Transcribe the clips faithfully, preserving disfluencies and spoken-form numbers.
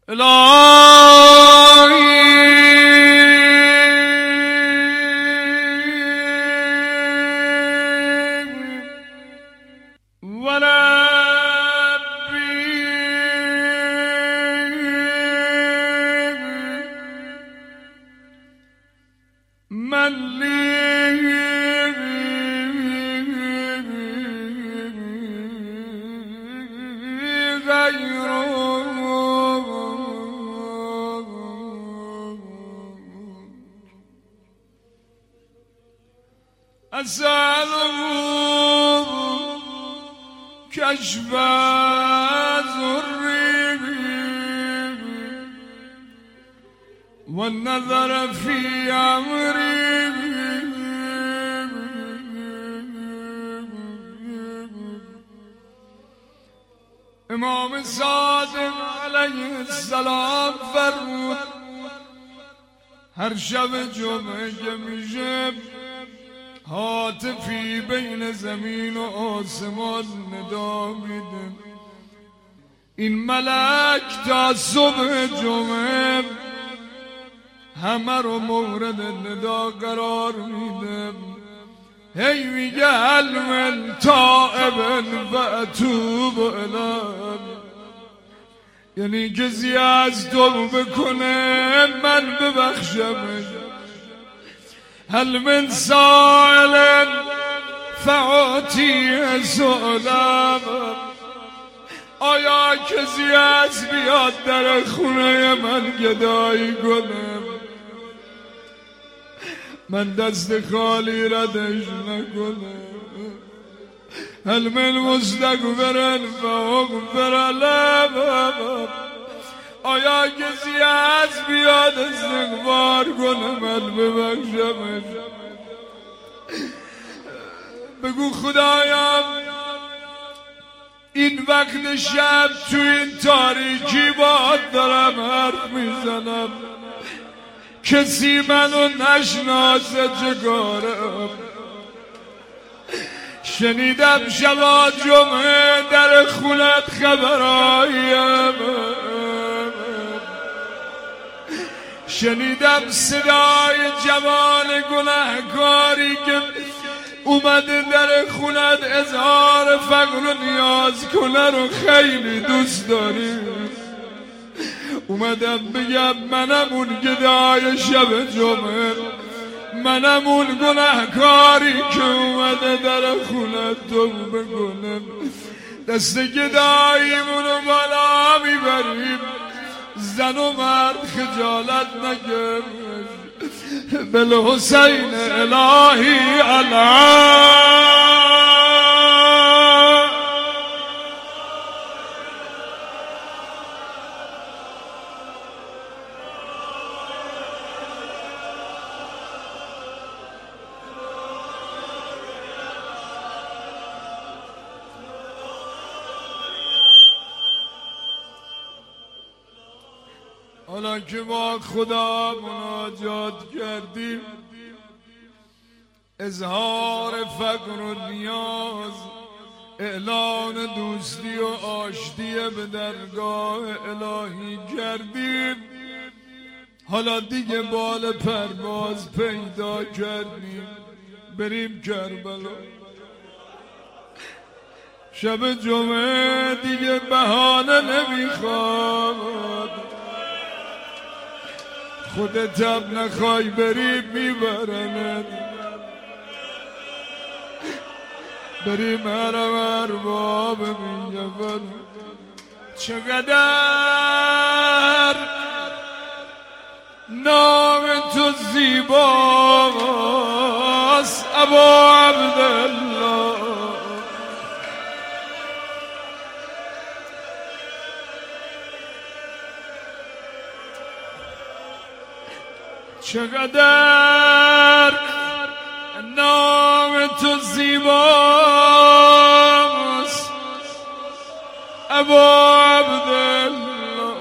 أسأله كشف ذري والنظر في أمري امام صادق علیه السلام فرمود هر شب جمعه که میشه هاتفی بین زمین و آسمان ندا میده. این ملک تا صبح جمعه همه رو مورد ندا قرار میده. هی میگه هل من تائب و اتوب الیه، یعنی کسی از توبه کنه من ببخشمش. هل من سائل فاعطی سؤالم، آیا کسی از بیاد در خونه من گدایی کنه من دست خالی ردش نکنه. هل من مستغفر فاغفر له، آیا کسی از بیاد استغفار کنه من ببخشمش. بگو خدایا این وقت شب تو این تاریکی باهات دارم حرف میزنم، کسی منو نشناسه چگارم. شنیدم شبا جمعه در خونت خبرایم، شنیدم صدای جوان گناهکاری که اومده در خونت اظهار فقر و نیاز کنه رو خیلی دوست داری. اومدم بگم منم اون گدای شب جمعه، منم اون گناهکاری که اومده در خونت توبه کنه. دست گداییمونو بالا میبریم، زن و مرد خجالت نگرد. بالحسین الهی علی حالا که با خدا مناجات کردیم، اظهار فقر و نیاز، اعلان دوستی و آشتی به درگاه الهی کردیم، حالا دیگه بال پرواز پیدا کردیم بریم کربلا. شب جمعه دیگه بهانه نمیخواد، خودت هم نخوای بری میبرنت. بریم حرم ارباب میگفن چقدر نام تو زیباست ابا عبدالله. چقدر نام تو زیباست ابا عبدالله.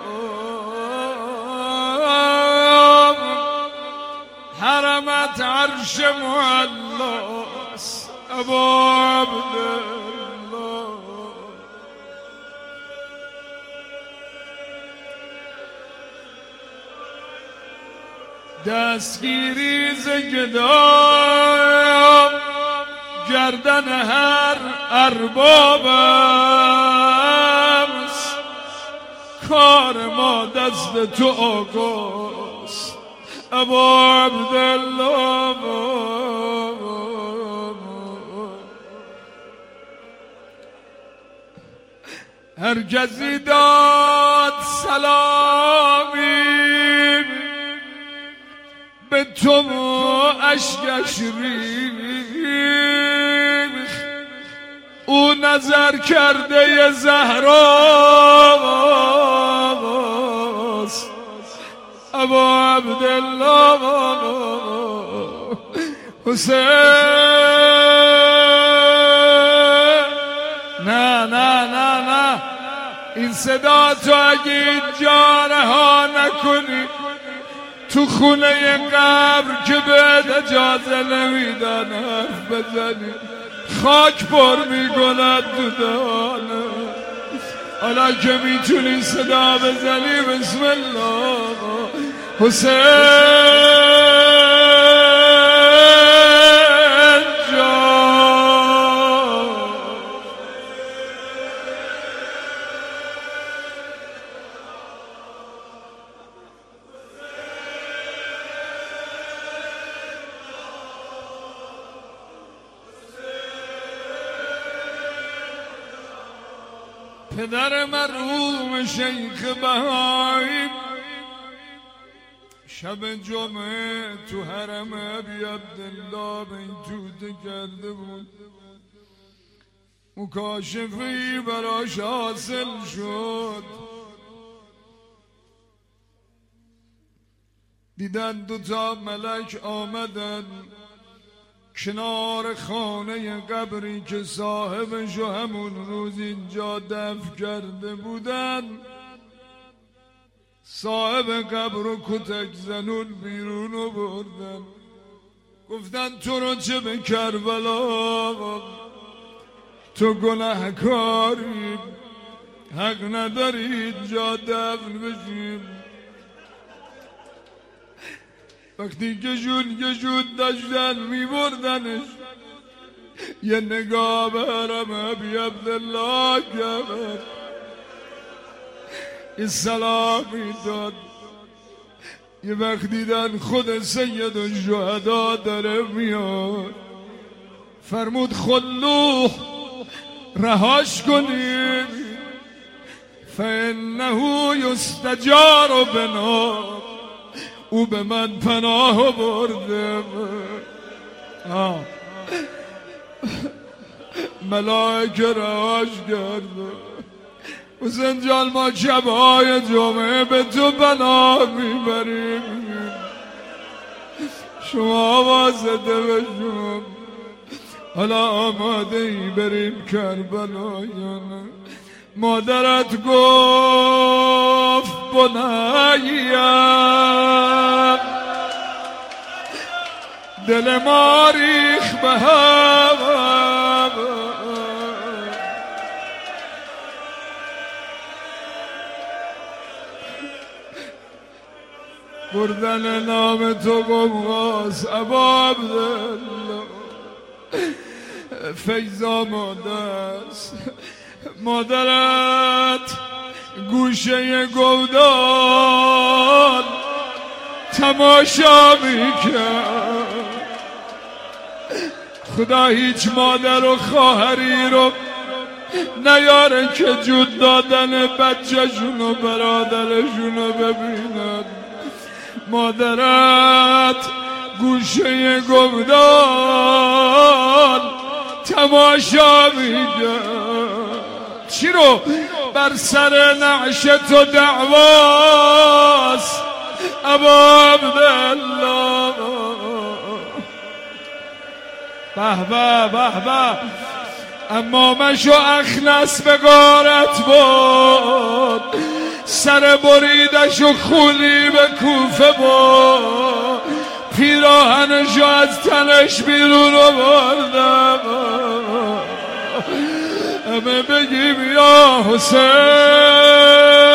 حرمت عرش معلاست ابا عبدالله. دستگیری ز گدایم گردن هر اربابم، کار ما دست تو آقاست ابا عبدالله. هر کسی داد سلامی به تو اشکش ریخ، او نظر کرده زهراست ابا عبدالله حسین. نه نه نه نه این صدا تو اگه اینجا رها نکنی تو خونه قبر که بهت اجازه نمیدن حرف بزنی، خاک پر میکند تو دهانه. حالا که میتونی صدا بزنی بسم الله حسین جان. پدر مرحوم شیخ بهایی شب جمعه تو حرم ابی عبدالله بیتوته کرده بود، مکاشفه‌ای براش حاصل شد. دیدن دوتا ملک آمدن کنار خانه قبری که صاحبشو همون روز اینجا دفن کرده بودن. صاحب قبرو کتک زنون بیرونو بردن، گفتن تو رو چه به کربلا، تو گناهکاری، حق نداری اینجا دفن بشیم. وقتی گشون گشون داشتن می بردنش، یه نگاه به حرم ابی عبدالله کرد، یه سلامی داد. یه وقت دیدن خود سید الشهدا داره میاد، فرمود خلوه رهاش کنید فانه یستجار بنا، او به من پناه برده. آه ملائکه رهاش کرده. حسین جان ما شبهای جمعه به تو پناه میبریم، شما واسطه بشون. حالا آماده ای بریم کربلا یا نه؟ مادرت گفت بنایم دل ما ریخ به هوا، بردن نام تو قماس ابا عبدالله. فیضا مادرست، مادرت گوشه گودان تماشا میکرد. خدا هیچ مادر و خواهری رو نیاره که جود دادن بچه‌شون و برادرشون رو ببیند. مادرت گوشه گودان تماشا میکرد. چی رو؟ بر سر نعش تو دعواست ابا عبدالله. به به به به. اما مشو اخنس به غارت بود، سر بریدش و خولی به کوفه بود، پیراهنشو از تنش بیرون آوردم. همه بگیم یا حسین